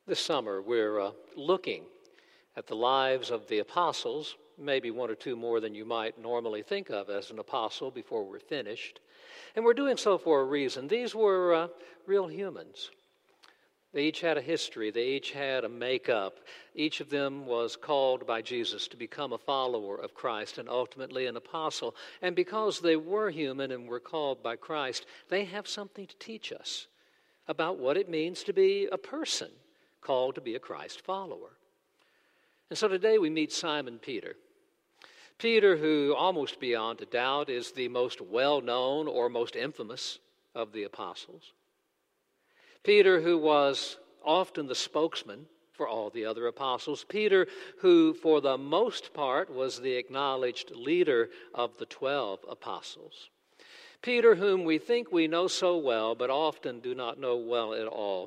This summer, we're looking at the lives of the apostles, maybe one or two more than you might normally think of as an apostle before we're finished. And we're doing so for a reason. These were real humans. They each had a history. They each had a makeup. Each of them was called by Jesus to become a follower of Christ and ultimately an apostle. And because they were human and were called by Christ, they have something to teach us about what it means to be a person called to be a Christ follower. And so today we meet Simon Peter. Peter, who almost beyond a doubt is the most well-known or most infamous of the apostles. Peter, who was often the spokesman for all the other apostles. Peter, who for the most part was the acknowledged leader of the 12 apostles. Peter, whom we think we know so well, but often do not know well at all.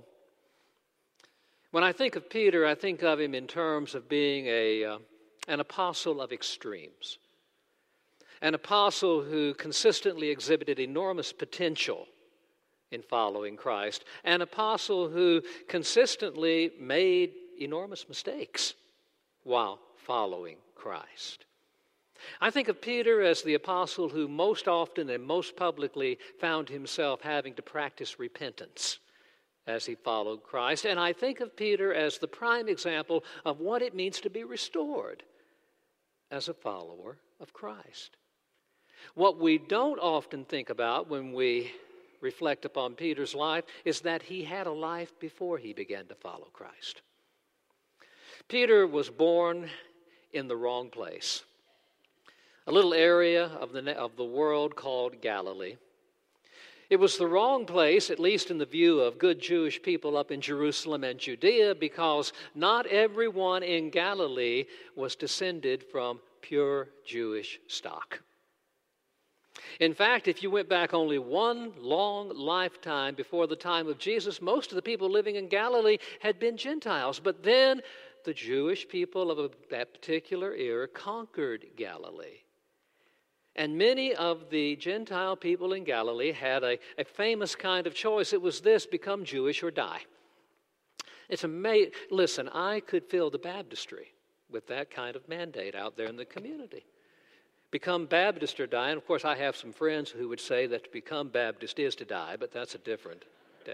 When I think of Peter, I think of him in terms of being an apostle of extremes. An apostle who consistently exhibited enormous potential in following Christ. An apostle who consistently made enormous mistakes while following Christ. I think of Peter as the apostle who most often and most publicly found himself having to practice repentance as he followed Christ. And I think of Peter as the prime example of what it means to be restored as a follower of Christ. What we don't often think about when we reflect upon Peter's life is that he had a life before he began to follow Christ. Peter was born in the wrong place, a little area of the world called Galilee. It was the wrong place, at least in the view of good Jewish people up in Jerusalem and Judea, because not everyone in Galilee was descended from pure Jewish stock. In fact, if you went back only one long lifetime before the time of Jesus, most of the people living in Galilee had been Gentiles. But then the Jewish people of that particular era conquered Galilee. And many of the Gentile people in Galilee had a famous kind of choice. It was this: become Jewish or die. It's amazing. Listen, I could fill the baptistry with that kind of mandate out there in the community. Become Baptist or die. And of course, I have some friends who would say that to become Baptist is to die, but that's a different day.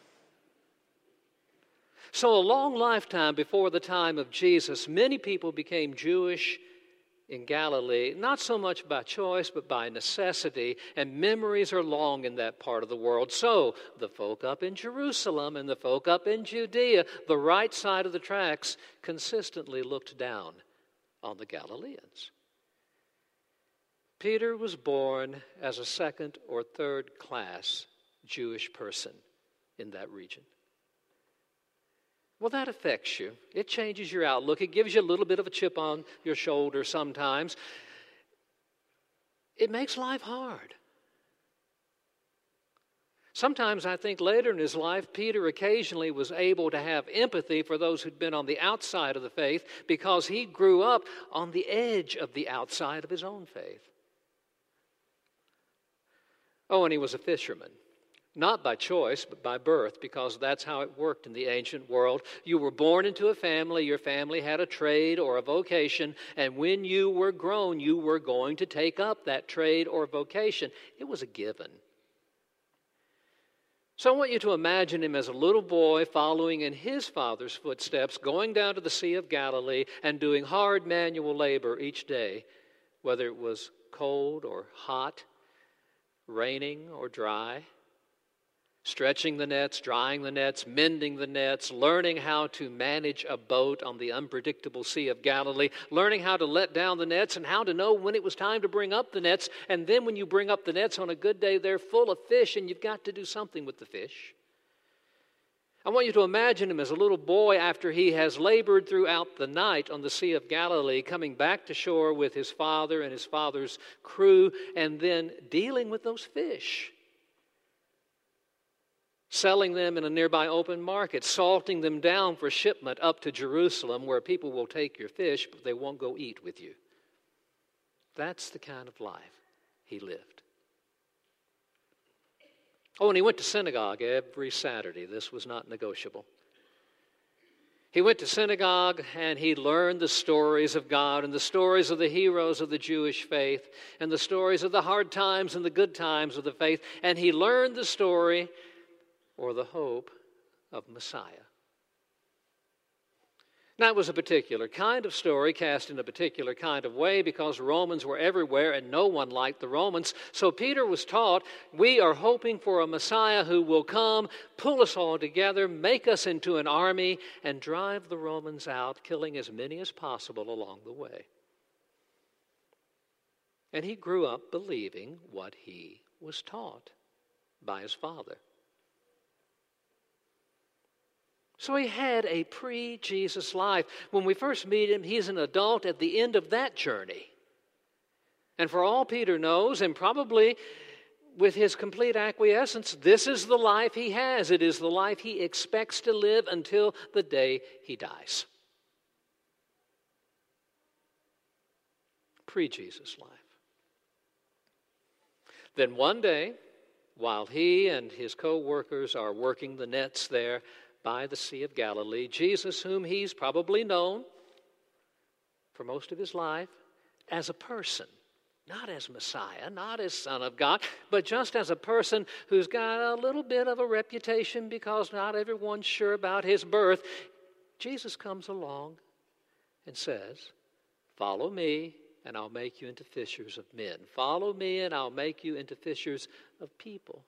So a long lifetime before the time of Jesus, many people became Jewish in Galilee, not so much by choice, but by necessity, and memories are long in that part of the world. So the folk up in Jerusalem and the folk up in Judea, the right side of the tracks, consistently looked down on the Galileans. Peter was born as a second or third class Jewish person in that region. Well, that affects you. It changes your outlook. It gives you a little bit of a chip on your shoulder sometimes. It makes life hard. Sometimes I think later in his life, Peter occasionally was able to have empathy for those who'd been on the outside of the faith because he grew up on the edge of the outside of his own faith. Oh, and he was a fisherman. Not by choice, but by birth, because that's how it worked in the ancient world. You were born into a family, your family had a trade or a vocation, and when you were grown, you were going to take up that trade or vocation. It was a given. So I want you to imagine him as a little boy following in his father's footsteps, going down to the Sea of Galilee and doing hard manual labor each day, whether it was cold or hot, raining or dry. Stretching the nets, drying the nets, mending the nets, learning how to manage a boat on the unpredictable Sea of Galilee, learning how to let down the nets and how to know when it was time to bring up the nets. And then when you bring up the nets on a good day, they're full of fish and you've got to do something with the fish. I want you to imagine him as a little boy after he has labored throughout the night on the Sea of Galilee, coming back to shore with his father and his father's crew, and then dealing with those fish. Selling them in a nearby open market, salting them down for shipment up to Jerusalem where people will take your fish, but they won't go eat with you. That's the kind of life he lived. Oh, and he went to synagogue every Saturday. This was not negotiable. He went to synagogue and he learned the stories of God and the stories of the heroes of the Jewish faith and the stories of the hard times and the good times of the faith. And he learned the story or the hope of Messiah. Now, it was a particular kind of story cast in a particular kind of way because Romans were everywhere and no one liked the Romans. So Peter was taught, we are hoping for a Messiah who will come, pull us all together, make us into an army, and drive the Romans out, killing as many as possible along the way. And he grew up believing what he was taught by his father. So he had a pre-Jesus life. When we first meet him, he's an adult at the end of that journey. And for all Peter knows, and probably with his complete acquiescence, this is the life he has. It is the life he expects to live until the day he dies. Pre-Jesus life. Then one day, while he and his co-workers are working the nets there by the Sea of Galilee, Jesus, whom he's probably known for most of his life as a person, not as Messiah, not as Son of God, but just as a person who's got a little bit of a reputation because not everyone's sure about his birth, Jesus comes along and says, follow me and I'll make you into fishers of men. Follow me and I'll make you into fishers of people.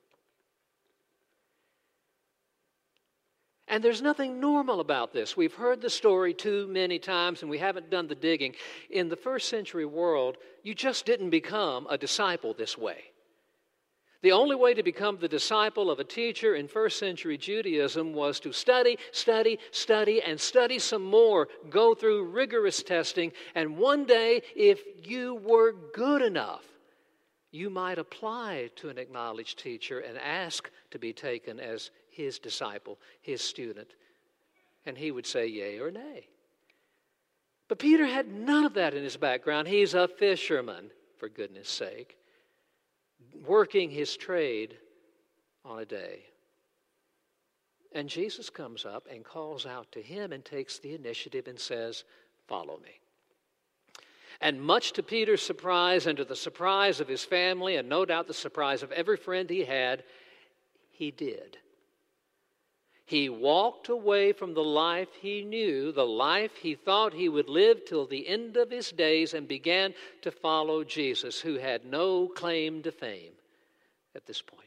And there's nothing normal about this. We've heard the story too many times and we haven't done the digging. In the first century world, you just didn't become a disciple this way. The only way to become the disciple of a teacher in first century Judaism was to study, and study some more, go through rigorous testing, and one day, if you were good enough, you might apply to an acknowledged teacher and ask to be taken as his disciple, his student. And he would say yea or nay. But Peter had none of that in his background. He's a fisherman, for goodness sake, working his trade on a day. And Jesus comes up and calls out to him and takes the initiative and says, follow me. And much to Peter's surprise and to the surprise of his family and no doubt the surprise of every friend he had, he did. He walked away from the life he knew, the life he thought he would live till the end of his days, and began to follow Jesus, who had no claim to fame at this point.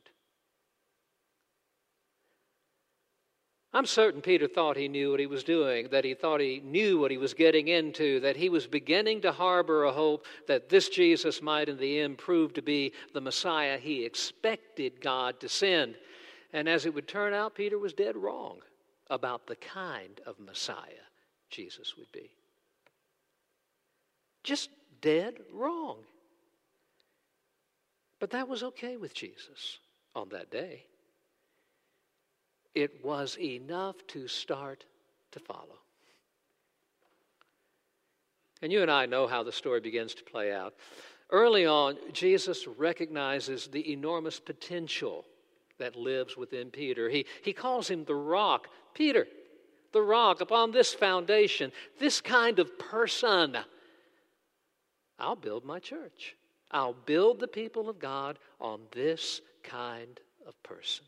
I'm certain Peter thought he knew what he was doing, that he thought he knew what he was getting into, that he was beginning to harbor a hope that this Jesus might in the end prove to be the Messiah he expected God to send. And as it would turn out, Peter was dead wrong about the kind of Messiah Jesus would be. Just dead wrong. But that was okay with Jesus on that day. It was enough to start to follow. And you and I know how the story begins to play out. Early on, Jesus recognizes the enormous potential that lives within Peter. He calls him the rock. Peter, the rock, upon this foundation, this kind of person, I'll build my church. I'll build the people of God on this kind of person.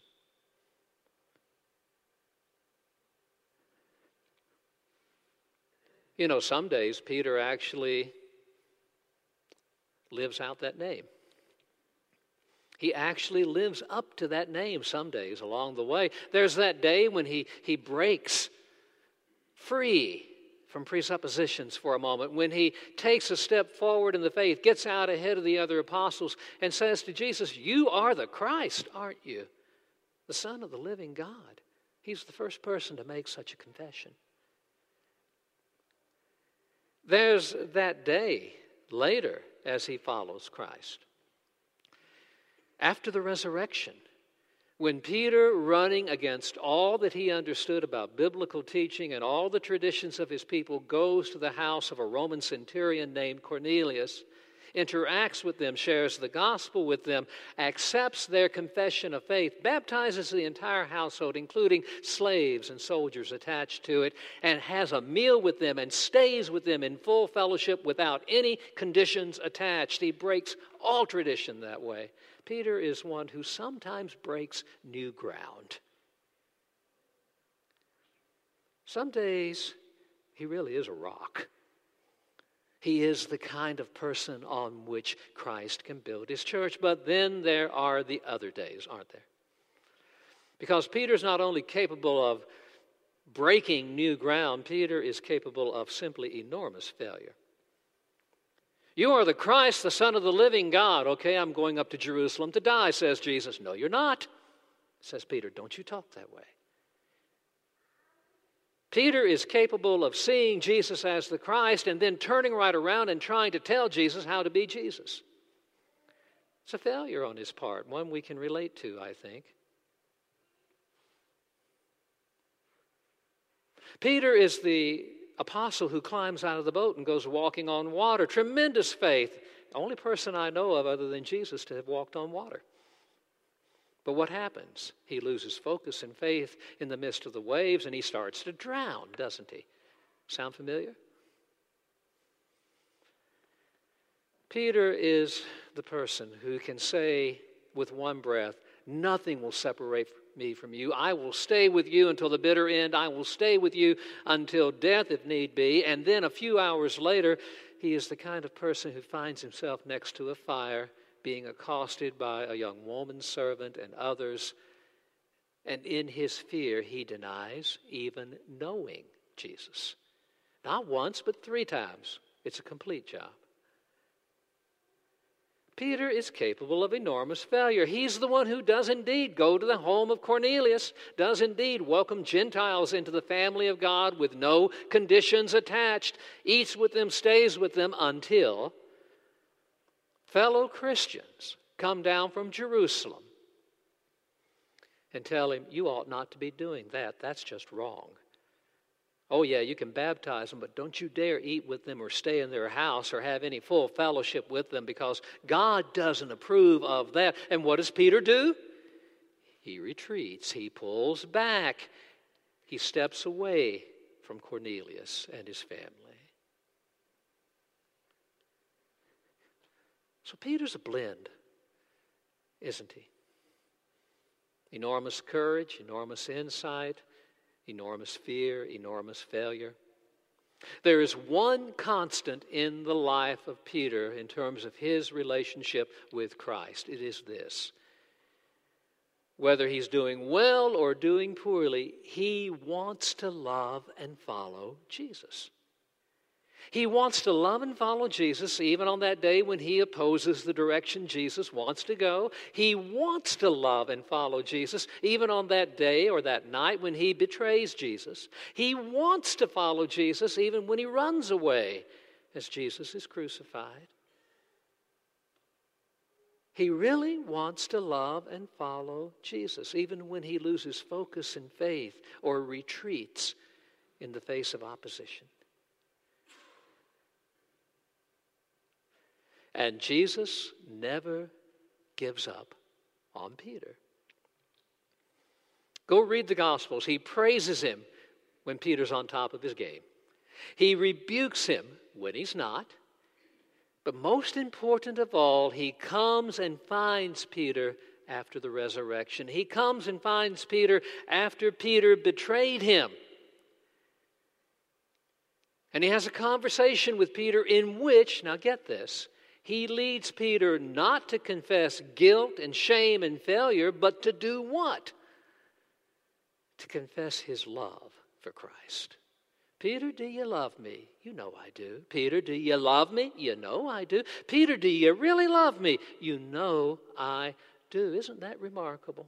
You know, some days Peter actually lives out that name. He actually lives up to that name some days along the way. There's that day when he breaks free from presuppositions for a moment, when he takes a step forward in the faith, gets out ahead of the other apostles, and says to Jesus, you are the Christ, aren't you? The Son of the living God. He's the first person to make such a confession. There's that day later as he follows Christ. After the resurrection, when Peter, running against all that he understood about biblical teaching and all the traditions of his people, goes to the house of a Roman centurion named Cornelius, interacts with them, shares the gospel with them, accepts their confession of faith, baptizes the entire household, including slaves and soldiers attached to it, and has a meal with them and stays with them in full fellowship without any conditions attached. He breaks all tradition that way. Peter is one who sometimes breaks new ground. Some days, he really is a rock. He is the kind of person on which Christ can build his church. But then there are the other days, aren't there? Because Peter's not only capable of breaking new ground, Peter is capable of simply enormous failure. You are the Christ, the Son of the living God. Okay, I'm going up to Jerusalem to die, says Jesus. No, you're not, says Peter. Don't you talk that way. Peter is capable of seeing Jesus as the Christ and then turning right around and trying to tell Jesus how to be Jesus. It's a failure on his part, one we can relate to, I think. Peter is the apostle who climbs out of the boat and goes walking on water. Tremendous faith. The only person I know of other than Jesus to have walked on water. But what happens? He loses focus and faith in the midst of the waves and he starts to drown, doesn't he? Sound familiar? Peter is the person who can say with one breath, nothing will separate me from you. I will stay with you until the bitter end. I will stay with you until death if need be. And then a few hours later, he is the kind of person who finds himself next to a fire being accosted by a young woman servant and others. And in his fear, he denies even knowing Jesus. Not once, but 3 times. It's a complete job. Peter is capable of enormous failure. He's the one who does indeed go to the home of Cornelius, does indeed welcome Gentiles into the family of God with no conditions attached, eats with them, stays with them until fellow Christians come down from Jerusalem and tell him, you ought not to be doing that. That's just wrong. Oh yeah, you can baptize them, but don't you dare eat with them or stay in their house or have any full fellowship with them because God doesn't approve of that. And what does Peter do? He retreats. He pulls back. He steps away from Cornelius and his family. So Peter's a blend, isn't he? Enormous courage, enormous insight, enormous fear, enormous failure. There is one constant in the life of Peter in terms of his relationship with Christ. It is this. Whether he's doing well or doing poorly, he wants to love and follow Jesus. He wants to love and follow Jesus even on that day when he opposes the direction Jesus wants to go. He wants to love and follow Jesus even on that day or that night when he betrays Jesus. He wants to follow Jesus even when he runs away as Jesus is crucified. He really wants to love and follow Jesus even when he loses focus and faith or retreats in the face of opposition. And Jesus never gives up on Peter. Go read the Gospels. He praises him when Peter's on top of his game. He rebukes him when he's not. But most important of all, he comes and finds Peter after the resurrection. He comes and finds Peter after Peter betrayed him. And he has a conversation with Peter in which, now get this, he leads Peter not to confess guilt and shame and failure, but to do what? To confess his love for Christ. Peter, do you love me? You know I do. Peter, do you love me? You know I do. Peter, do you really love me? You know I do. Isn't that remarkable?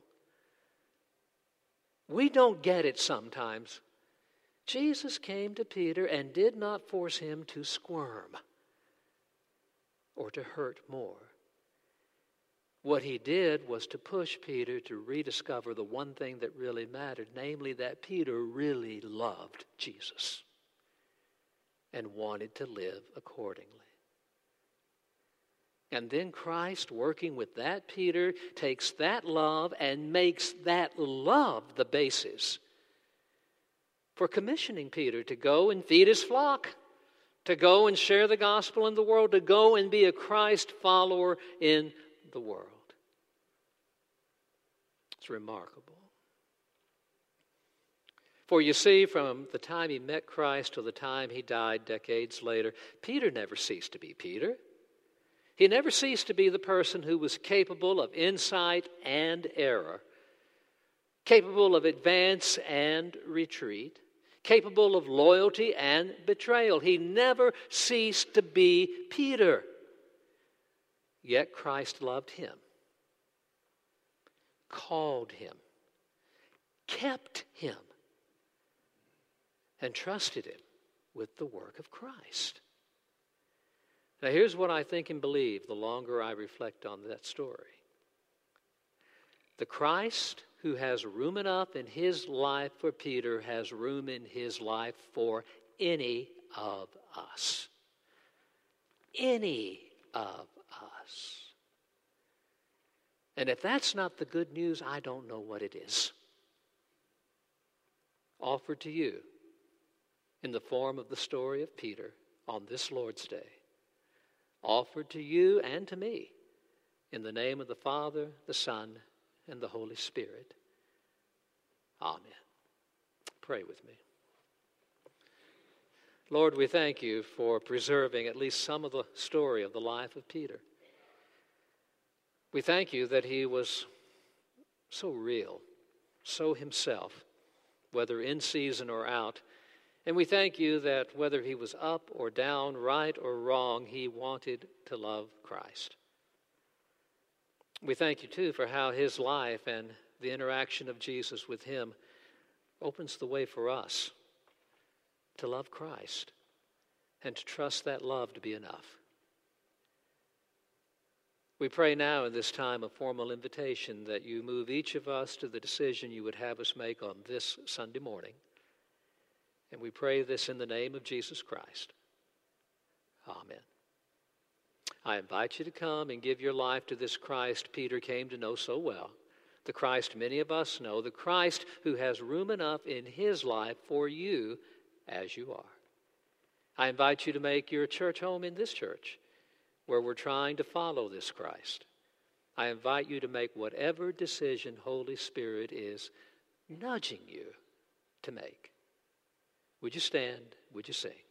We don't get it sometimes. Jesus came to Peter and did not force him to squirm or to hurt more. What he did was to push Peter to rediscover the one thing that really mattered, namely that Peter really loved Jesus and wanted to live accordingly. And then Christ, working with that Peter, takes that love and makes that love the basis for commissioning Peter to go and feed his flock, to go and share the gospel in the world, to go and be a Christ follower in the world. It's remarkable. For you see, from the time he met Christ till the time he died decades later, Peter never ceased to be Peter. He never ceased to be the person who was capable of insight and error, capable of advance and retreat, capable of loyalty and betrayal. He never ceased to be Peter. Yet Christ loved him, called him, kept him, and trusted him with the work of Christ. Now here's what I think and believe the longer I reflect on that story. The Christ who has room enough in his life for Peter has room in his life for any of us. Any of us. And if that's not the good news, I don't know what it is. Offered to you in the form of the story of Peter on this Lord's Day. Offered to you and to me in the name of the Father, the Son, and the Holy Spirit. Amen. Pray with me. Lord, we thank you for preserving at least some of the story of the life of Peter. We thank you that he was so real, so himself, whether in season or out. And we thank you that whether he was up or down, right or wrong, he wanted to love Christ. We thank you, too, for how his life and the interaction of Jesus with him opens the way for us to love Christ and to trust that love to be enough. We pray now in this time of formal invitation that you move each of us to the decision you would have us make on this Sunday morning. And we pray this in the name of Jesus Christ. Amen. I invite you to come and give your life to this Christ Peter came to know so well. The Christ many of us know, the Christ who has room enough in his life for you as you are. I invite you to make your church home in this church where we're trying to follow this Christ. I invite you to make whatever decision Holy Spirit is nudging you to make. Would you stand? Would you sing?